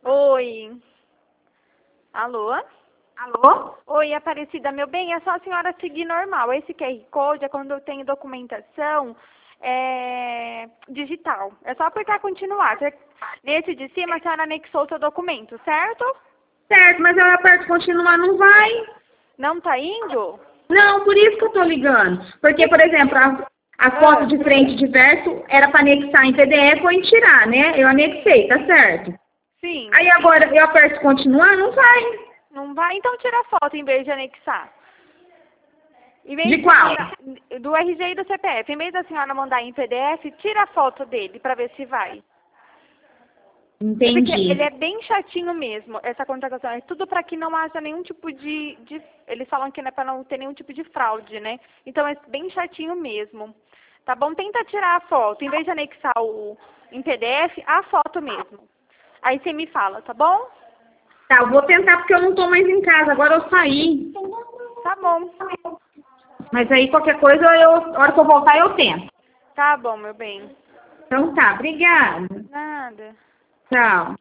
Oi. Alô? Alô? Oi, Aparecida, meu bem, é só a senhora seguir normal. Esse QR Code é quando eu tenho documentação digital. É só apertar continuar. Nesse de cima, a senhora anexou o seu documento, certo? Certo, mas eu aperto continuar, não vai. Não tá indo? Não, por isso que eu tô ligando. Porque, por exemplo, a foto de frente de verso era para anexar em PDF ou em tirar, né? Eu anexei, tá certo? Sim. Aí agora eu aperto continuar, não vai. Não vai? Então tira a foto em vez de anexar. Em vez De qual? do RG e do CPF. Em vez da senhora mandar em PDF, tira a foto dele para ver se vai. Porque Entendi. ele é bem chatinho mesmo, essa contratação. É tudo para que não haja nenhum tipo de... Eles falam que não é para não ter nenhum tipo de fraude, né? Então é bem chatinho mesmo. Tá bom? Tenta tirar a foto. Em vez de anexar em PDF, a foto mesmo. Aí você me fala, tá bom? Tá, eu vou tentar porque eu não tô mais em casa, agora eu saí. Tá bom. Mas aí qualquer coisa, a hora que eu voltar eu tento. Tá bom, meu bem. Então tá, obrigada. Nada. Tchau.